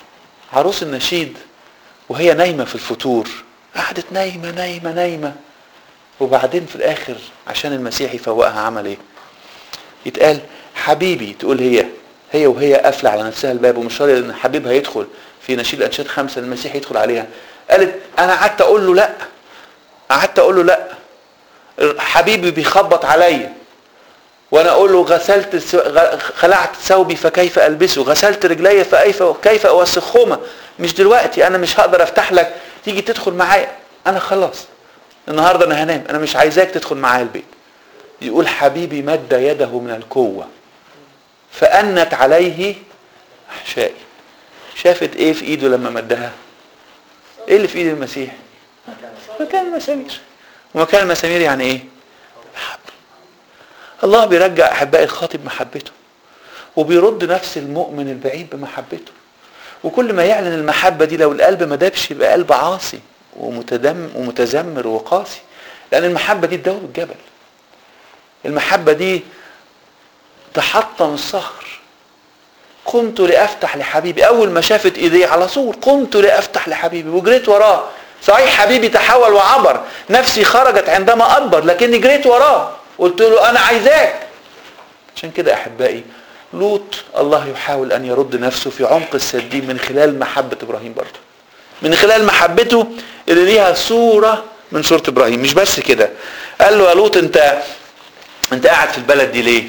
عروس النشيد وهي نايمة في الفتور، قعدت نايمة نايمة نايمة، وبعدين في الاخر عشان المسيح يفوقها عمل ايه؟ يتقال حبيبي، تقول هي هي وهي قافله على نفسها الباب ومش راضيه ان حبيبها يدخل في نشيد الانشاد خمسه المسيح يدخل عليها. قالت انا قعدت اقول له لا، قعدت اقول له لا، حبيبي بيخبط عليا وانا اقول له غسلت خلعت ثوبي فكيف البسه، غسلت رجلي فكيف كيف اوسخهما، مش دلوقتي، انا مش هقدر افتح لك تيجي تدخل معايا، انا خلاص النهارده انا هنام، انا مش عايزاك تدخل معايا البيت. يقول حبيبي مد يده من القوه فأنت عليه احشائي. شافت ايه في ايده لما مدها؟ ايه اللي في ايد المسيح؟ مكان المسامير. ومكان المسامير يعني ايه؟ محبة. الله بيرجع احبائي الخاطب بمحبته، وبيرد نفس المؤمن البعيد بمحبته. وكل ما يعلن المحبة دي، لو القلب ما دابش يبقى قلب عاصي ومتدم ومتذمر وقاسي، لان المحبة دي تدوب الجبل. المحبة دي تحطم الصخر. قمت لأفتح لحبيبي، أول ما شافت إيديه على طول قمت لأفتح لحبيبي وجريت وراه. صحيح حبيبي تحول وعبر، نفسي خرجت عندما أدبر، لكني جريت وراه قلت له أنا عايزاك. عشان كده أحبائي لوط الله يحاول أن يرد نفسه في عمق السدين من خلال محبة إبراهيم برضه، من خلال محبته اللي ليها صورة من صورة إبراهيم. مش بس كده، قال له يا لوط أنت أنت قاعد في البلد دي ليه؟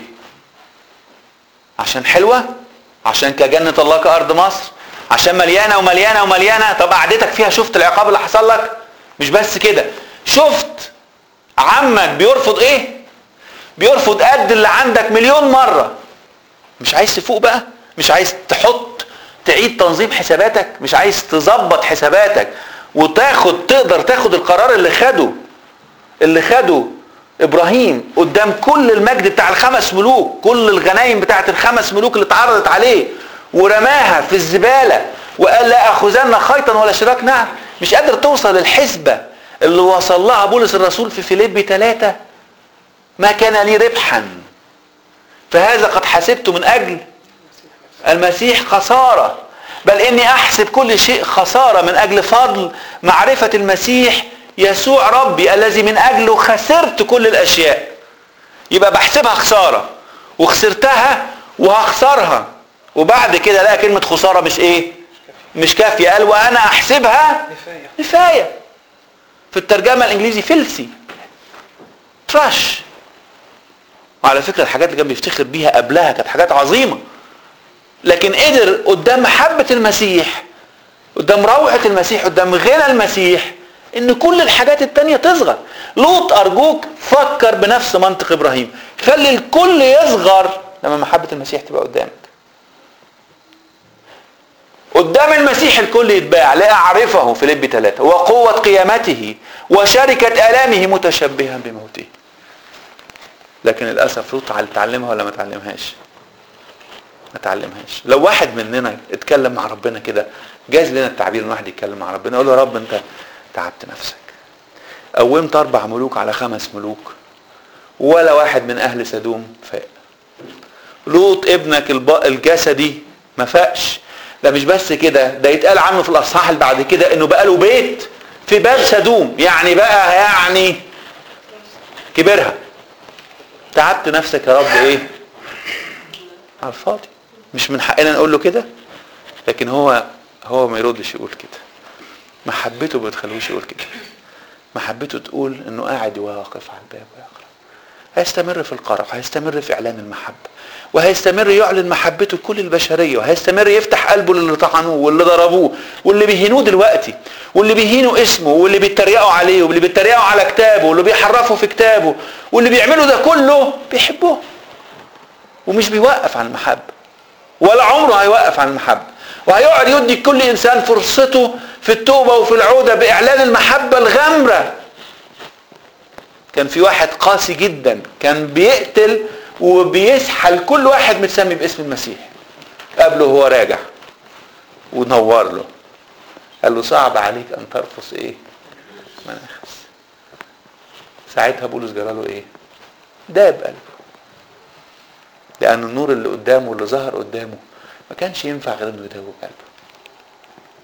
عشان حلوة؟ عشان كجنة الله كأرض مصر؟ عشان مليانة ومليانة ومليانة؟ طب قعدتك فيها شفت العقاب اللي حصل لك؟ مش بس كده، شفت عمك بيرفض ايه؟ بيرفض قد اللي عندك مليون مرة. مش عايز تفوق بقى؟ مش عايز تحط تعيد تنظيم حساباتك؟ مش عايز تظبط حساباتك وتاخد تقدر تاخد القرار اللي خده اللي خده ابراهيم قدام كل المجد بتاع الخمس ملوك، كل الغنايم بتاعت الخمس ملوك اللي اتعرضت عليه، ورماها في الزبالة وقال لا اخذن خيطا ولا شراك نعم؟ مش قادر توصل الحسبة اللي وصل لها بولس الرسول في فيليبي ثلاثة؟ ما كان لي ربحا فهذا قد حسبته من اجل المسيح خسارة، بل اني احسب كل شيء خسارة من اجل فضل معرفة المسيح يسوع ربي الذي من اجله خسرت كل الاشياء. يبقى بحسبها خسارة وخسرتها وهخسرها، وبعد كده لا كلمة خسارة مش ايه؟ مش كافية، قال وانا احسبها نفاية. في الترجمة الانجليزي فلسي، تراش. وعلى فكرة الحاجات اللي كان بيفتخر بيها قبلها كانت حاجات عظيمة، لكن قدر قدام محبة المسيح، قدام روعة المسيح، قدام غنى المسيح، ان كل الحاجات التانية تصغر. لوط ارجوك فكر بنفس منطق ابراهيم، خلي الكل يصغر لما محبة المسيح تبقى قدامك. قدام المسيح الكل يتباع لأعرفه في فيليبي ثلاثة وقوة قيامته وشركة آلامه متشبها بموته. لكن للأسف لوط تعلمها ولا ما تعلمهاش؟ ما تعلمهاش. لو واحد مننا اتكلم مع ربنا كده، جاز لنا التعبير ان واحد يتكلم مع ربنا يقول له يا رب انت تعبت نفسك، قومت اربع ملوك على خمس ملوك ولا واحد من اهل سدوم فاق. لوط ابنك الجسدي ما فاقش. ده مش بس كده، ده يتقال عنه في الاصحاح اللي بعد كده انه بقى له بيت في باب سدوم، يعني بقى يعني كبرها. تعبت نفسك يا رب ايه؟ على الفاضي. مش من حقنا نقول له كده، لكن هو هو ما يردش يقول كده. محبته ما بتخلوش يقول كده. محبته تقول انه قاعد واقف على الباب ويقرأ. هيستمر في القرع، هيستمر في اعلان المحبة، وهيستمر يعلن محبته لكل البشرية، وهيستمر يفتح قلبه للي طعنوه واللي ضربوه واللي بيهينوه دلوقتي واللي بيهينوا اسمه واللي بيتريقوا عليه واللي بيتريقوا على كتابه واللي بيحرفوا في كتابه واللي بيعملوا ده كله بيحبوه. ومش بيوقف عن المحبة ولا عمره هيوقف عن المحبة، وهيقعد يدي كل انسان فرصته في التوبة وفي العودة باعلان المحبة الغامرة. كان في واحد قاسي جدا كان بيقتل وبيسحل كل واحد متسمي باسم المسيح، قبله هو راجع ونور له قال له صعب عليك ان ترفض ايه؟ مناخس. ساعتها بولس جراله ايه؟ داب قلبه، لان النور اللي قدامه واللي ظهر قدامه ما كانش ينفع غير انه يداوب قلبه.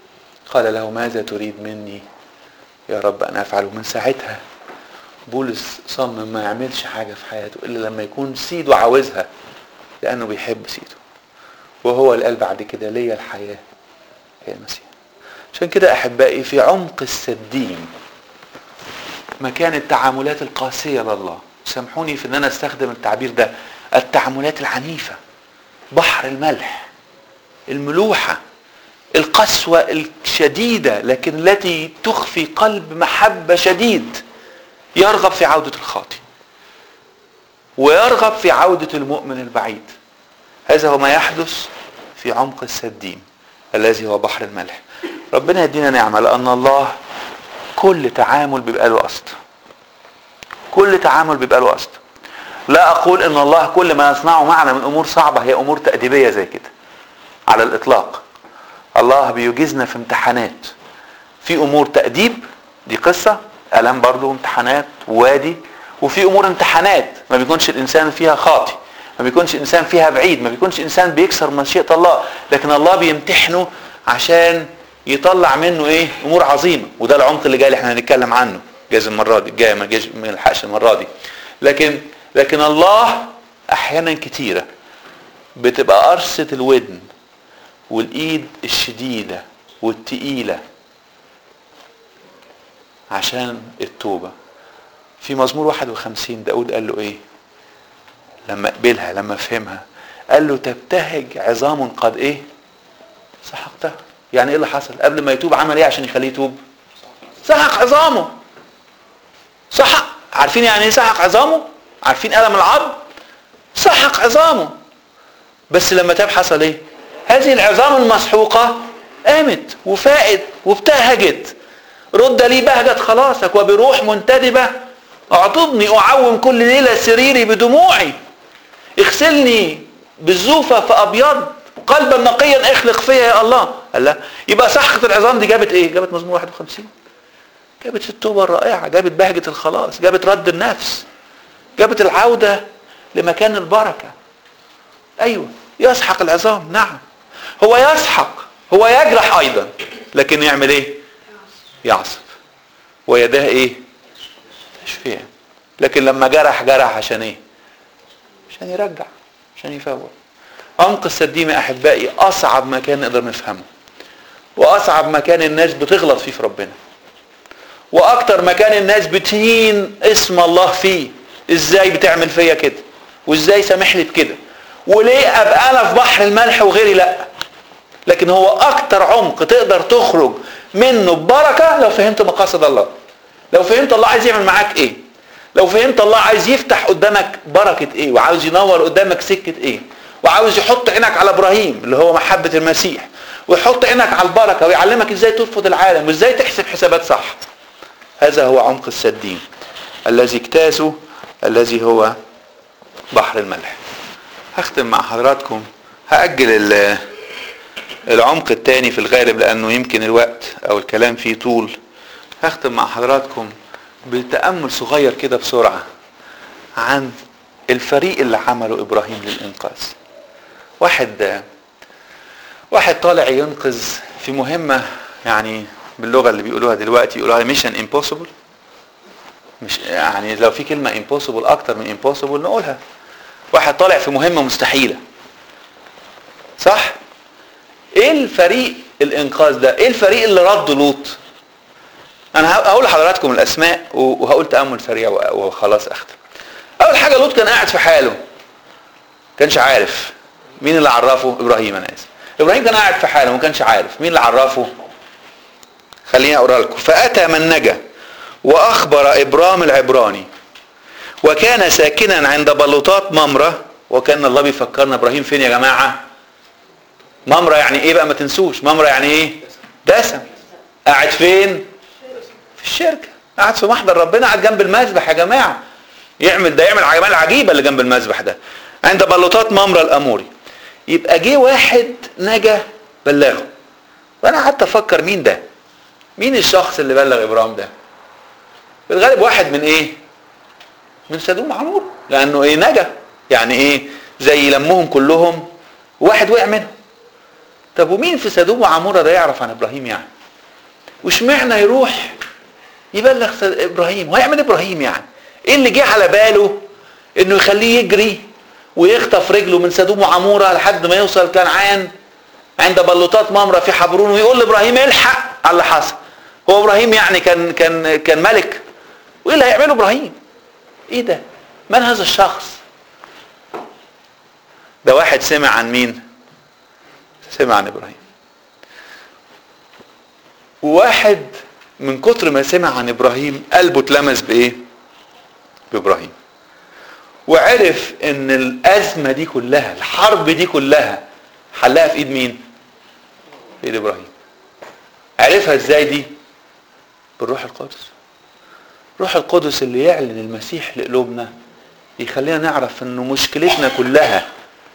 قال له ماذا تريد مني يا رب أن أفعله؟ من ساعتها بولس صمم ما يعملش حاجة في حياته إلا لما يكون سيده عاوزها، لأنه بيحب سيده. وهو اللي قال بعد كده ليا الحياة هي المسيح. عشان كده أحبائي في عمق السدين مكان التعاملات القاسية لله، سامحوني في أن أنا استخدم التعبير ده، التعاملات العنيفة، بحر الملح، الملوحة، القسوة الشديدة، لكن التي تخفي قلب محبة شديد يرغب في عودة الخاطئ ويرغب في عودة المؤمن البعيد. هذا هو ما يحدث في عمق السدين الذي هو بحر الملح. ربنا يدينا نعمة، لأن الله كل تعامل بيبقى له قصد، كل تعامل بيبقى له قصد. لا أقول إن الله كل ما يصنعه معنا من أمور صعبة هي أمور تأديبية زي كده، على الإطلاق. الله بيجيزنا في امتحانات، في أمور تأديب دي قصة ألم برضو امتحانات وادي، وفي أمور امتحانات ما بيكونش الإنسان فيها خاطئ، ما بيكونش الإنسان فيها بعيد، ما بيكونش الإنسان بيكسر مشيئة الله، لكن الله بيمتحنه عشان يطلع منه ايه؟ امور عظيمه. وده العمق اللي جاي اللي احنا هنتكلم عنه جايز المره دي الجايه، ما جايز ما نلحقش المره دي. لكن لكن الله احيانا كتيره بتبقى قرصه الودن والايد الشديده والتقيله عشان التوبه. في مزمور واحد وخمسين داود قال له ايه لما قبلها، لما فهمها؟ قال له تبتهج عظام قد ايه سحقتها. يعني ايه اللي حصل؟ قبل ما يتوب عمل ايه عشان يخليه يتوب؟ سحق عظامه. سحق، عارفين يعني ايه سحق عظامه؟ عارفين ألم العظم؟ سحق عظامه. بس لما تاب حصل ايه؟ هذه العظام المسحوقة قامت وفاقت وابتهجت. رد لي بهجة خلاصك وبروح منتدبة اعطبني اعوم كل ليلة سريري بدموعي، اغسلني بالزوفة فابيض قلبا نقيا اخلق فيا يا الله. قال لا، يبقى سحقة العظام دي جابت ايه؟ جابت مزمور واحد وخمسين، جابت التوبة الرائعة، جابت بهجة الخلاص، جابت رد النفس، جابت العودة لمكان البركة. ايوه يسحق العظام، نعم هو يسحق، هو يجرح ايضا، لكن يعمل ايه؟ يعصب، ويداه ايه؟ تشفيع. لكن لما جرح جرح عشان ايه؟ عشان يرجع، عشان يفوق. عمق السديم يا احبائي اصعب مكان نقدر نفهمه، واصعب مكان الناس بتغلط فيه في ربنا، واكتر مكان الناس بتهين اسم الله فيه. ازاي بتعمل فيا كده؟ وازاي سامح لي بكده؟ وليه ابقى انا في بحر الملح وغيري لا؟ لكن هو اكتر عمق تقدر تخرج منه ببركه لو فهمت مقاصد الله، لو فهمت الله عايز يعمل معاك ايه، لو فهمت الله عايز يفتح قدامك بركه ايه، وعاوز ينور قدامك سكه ايه، وعاوز يحط عينك على ابراهيم اللي هو محبه المسيح، ويحط عينك على البركه، ويعلمك ازاي ترفض العالم وازاي تحسب حسابات صح. هذا هو عمق السدين الذي اجتازه، الذي هو بحر الملح. هختم مع حضراتكم، هأجل العمق الثاني في الغالب لأنه يمكن الوقت أو الكلام فيه طول. هختم مع حضراتكم بتأمل صغير كده بسرعة عن الفريق اللي عمله إبراهيم للإنقاذ. واحد واحد طالع ينقذ في مهمة، يعني باللغة اللي بيقولوها دلوقتي يقولوها ميشن امبوسيبل. مش يعني لو في كلمة امبوسيبل أكتر من امبوسيبل نقولها. واحد طالع في مهمة مستحيلة، صح؟ ايه الفريق الانقاذ ده؟ ايه الفريق اللي رد لوط؟ انا هقول لحضراتكم الاسماء وهقول تأمل سريع وخلاص اختم. اول حاجة لوط كان قاعد في حاله، كانش عارف. مين اللي عرفه؟ ابراهيم. انا اسف، ابراهيم كان قاعد في حاله وما كانش عارف. مين اللي عرفه؟ خليني اقرا لكم. فاتى من نجا واخبر ابرام العبراني وكان ساكنا عند بلوطات ممره. وكان الله بيفكرنا ابراهيم فين يا جماعه؟ ممره يعني ايه بقى؟ ما تنسوش ممره يعني ايه؟ دسم. قاعد فين؟ في الشركه، قاعد في محضر ربنا، قاعد جنب المذبح يا جماعه. يعمل ده، يعمل عمال عجيبه اللي جنب المذبح ده، عند بلوطات ممره الاموري. يبقى جه واحد نجا بلغه. وانا قعدت افكر مين ده؟ مين الشخص اللي بلغ ابراهيم ده؟ في الغالب واحد من ايه؟ من سدوم وعمور، لانه ايه؟ نجا يعني ايه؟ زي لمهم كلهم واحد وقع منهم. طب ومين في سدوم وعمورة ده يعرف عن ابراهيم يعني؟ واشمعنى يروح يبلغ ابراهيم؟ هو يعمل ابراهيم يعني ايه اللي جه على باله انه يخليه يجري ويخطف رجله من سدوم وعموره لحد ما يوصل كنعان عند بلوطات ممرة في حبرون ويقول لابراهيم الحق على اللي حصل؟ هو ابراهيم يعني كان كان كان ملك؟ وايه اللي هيعمله ابراهيم؟ ايه ده؟ من هذا الشخص؟ ده واحد سمع عن مين؟ سمع عن ابراهيم. وواحد من كتر ما سمع عن ابراهيم قلبه اتلمس بايه؟ بابراهيم. وعرف ان الازمه دي كلها، الحرب دي كلها حلها في ايد مين؟ في ايد ابراهيم. عرفها ازاي دي؟ بالروح القدس. روح القدس اللي يعلن المسيح لقلوبنا يخلينا نعرف ان مشكلتنا كلها،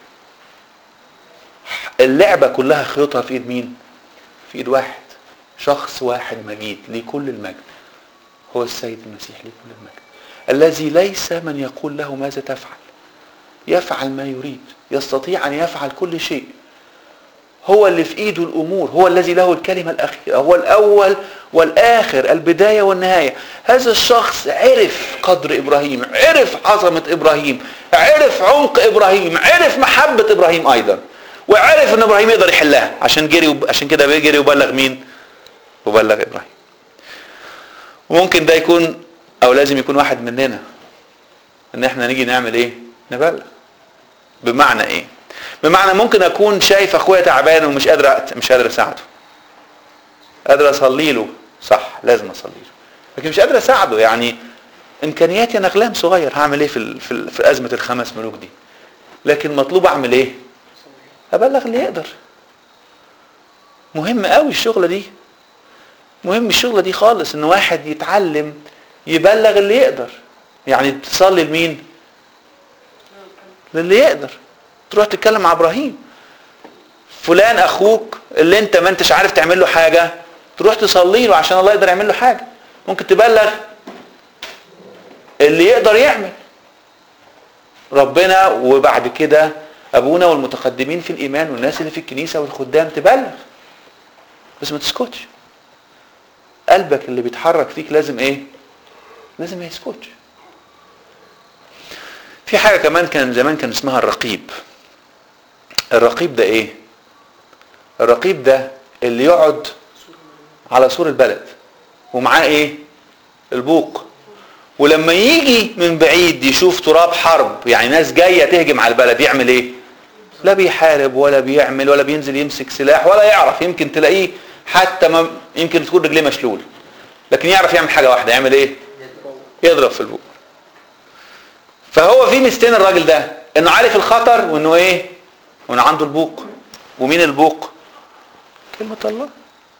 اللعبه كلها خيوطها في ايد مين؟ في ايد واحد، شخص واحد مجيد لكل المجد، هو السيد المسيح لكل المجد، الذي ليس من يقول له ماذا تفعل، يفعل ما يريد، يستطيع ان يفعل كل شيء، هو اللي في ايده الامور، هو الذي له الكلمه الاخيره، هو الاول والاخر، البدايه والنهايه. هذا الشخص عرف قدر ابراهيم، عرف عظمه ابراهيم، عرف عمق ابراهيم، عرف محبه ابراهيم ايضا، وعرف ان ابراهيم يقدر يحلها، عشان جري عشان كده بيجري وبلغ مين؟ وبلغ ابراهيم. وممكن ده يكون او لازم يكون واحد مننا ان احنا نيجي نعمل ايه؟ نبلغ. بمعنى ايه؟ بمعنى ممكن اكون شايف اخويا تعبان ومش قادر مش قادر اساعده، قادر اصلي له، صح لازم اصلي له، لكن مش قادر اساعده. يعني امكانياتي انا غلام صغير، هعمل ايه في في, في ازمه الخمس ملوك دي؟ لكن مطلوب اعمل ايه؟ ابلغ اللي يقدر. مهم قوي الشغله دي، مهم الشغله دي خالص، ان واحد يتعلم يبلغ اللي يقدر. يعني تصلي لمين؟ للي يقدر. تروح تتكلم مع ابراهيم، فلان اخوك اللي انت ما انتش عارف تعمل له حاجه، تروح تصلي له عشان الله يقدر يعمل له حاجه. ممكن تبلغ اللي يقدر يعمل، ربنا، وبعد كده ابونا والمتقدمين في الايمان والناس اللي في الكنيسه والخدام تبلغ، بس ما تسكتش. قلبك اللي بيتحرك فيك لازم ايه؟ لازم ما يسكتش. في حاجه كمان كان زمان كان اسمها الرقيب. الرقيب ده ايه؟ الرقيب ده اللي يقعد على سور البلد ومعاه ايه؟ البوق، ولما يجي من بعيد يشوف تراب حرب، يعني ناس جايه تهجم على البلد، يعمل ايه؟ لا بيحارب ولا بيعمل ولا بينزل يمسك سلاح ولا يعرف. يمكن تلاقيه حتى ما يمكن تكون رجليه مشلول، لكن يعرف يعمل حاجه واحده، يعمل ايه؟ يضرب في البوق. فهو في ميزتين الراجل ده، انه عارف الخطر، وانه ايه؟ وانه عنده البوق. ومين البوق؟ كلمه الله.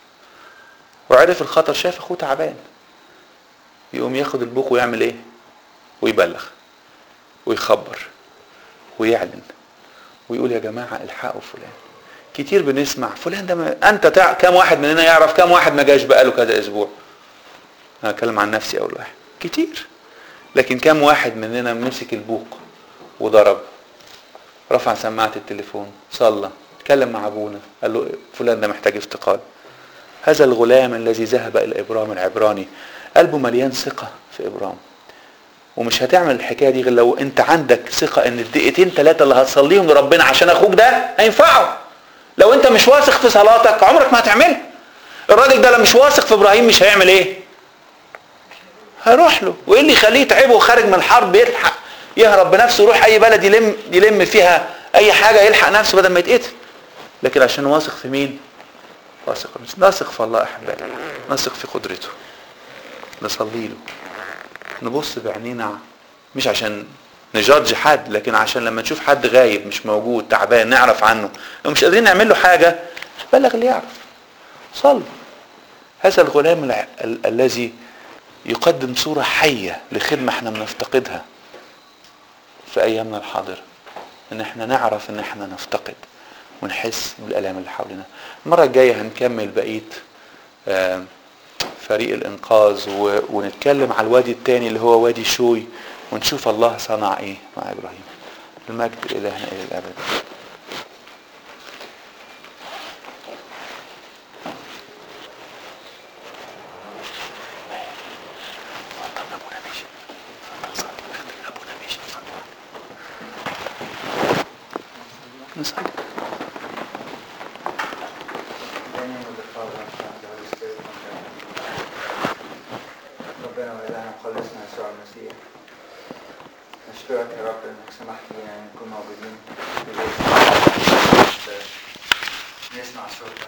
وعرف الخطر، شاف اخوه تعبان، يقوم ياخد البوق ويعمل ايه؟ ويبلغ ويخبر ويعلن ويقول يا جماعه الحقوا فلان. كتير بنسمع فلان ده ما... انت تع... كم واحد مننا يعرف كم واحد ما جاش بقاله كذا اسبوع؟ انا اتكلم عن نفسي اول واحد. كتير. لكن كم واحد مننا مسك البوق وضرب، رفع سماعه التليفون، صلى، اتكلم مع ابونا، قال له فلان ده محتاج افتقاد. هذا الغلام الذي ذهب الى ابرام العبراني قلبه مليان ثقه في ابرام، ومش هتعمل الحكايه دي غير لو انت عندك ثقه ان الدقيقتين ثلاثه اللي هتصليهم لربنا عشان اخوك ده هينفعوا. لو انت مش واثق في صلاتك عمرك ما هتعملها. الراجل ده لو مش واثق في ابراهيم مش هيعمل ايه؟ هيروح له. وايه اللي يخليه يتعبه وخارج من الحرب يلحق يهرب بنفسه يروح اي بلد يلم يلم فيها اي حاجه يلحق نفسه بدل ما يتقتل؟ لكن عشان واثق في مين؟ واثق نثق في الله احبائي، نثق في قدرته، نصلي له، نبص بعينينا، مش عشان نجادج حد، لكن عشان لما نشوف حد غايب مش موجود تعبان نعرف عنه، لو مش قادرين نعمل له حاجه بلغ اللي يعرف. صلي. هذا الغلام ال ال الذي يقدم صوره حيه لخدمه احنا بنفتقدها في ايامنا الحاضره، ان احنا نعرف ان احنا نفتقد ونحس بالالام اللي حوالينا. المره الجايه هنكمل بقيه فريق الانقاذ ونتكلم على الوادي الثاني اللي هو وادي شوي، ونشوف الله صنع ايه مع ابراهيم. المجد الهنا الى الابد. نصلي. ربنا وإلهنا مخلصنا يسوع المسيح، نشكرك يا رب انك سمحت لنا نكون موجودين في بيتك نسمع صوتك.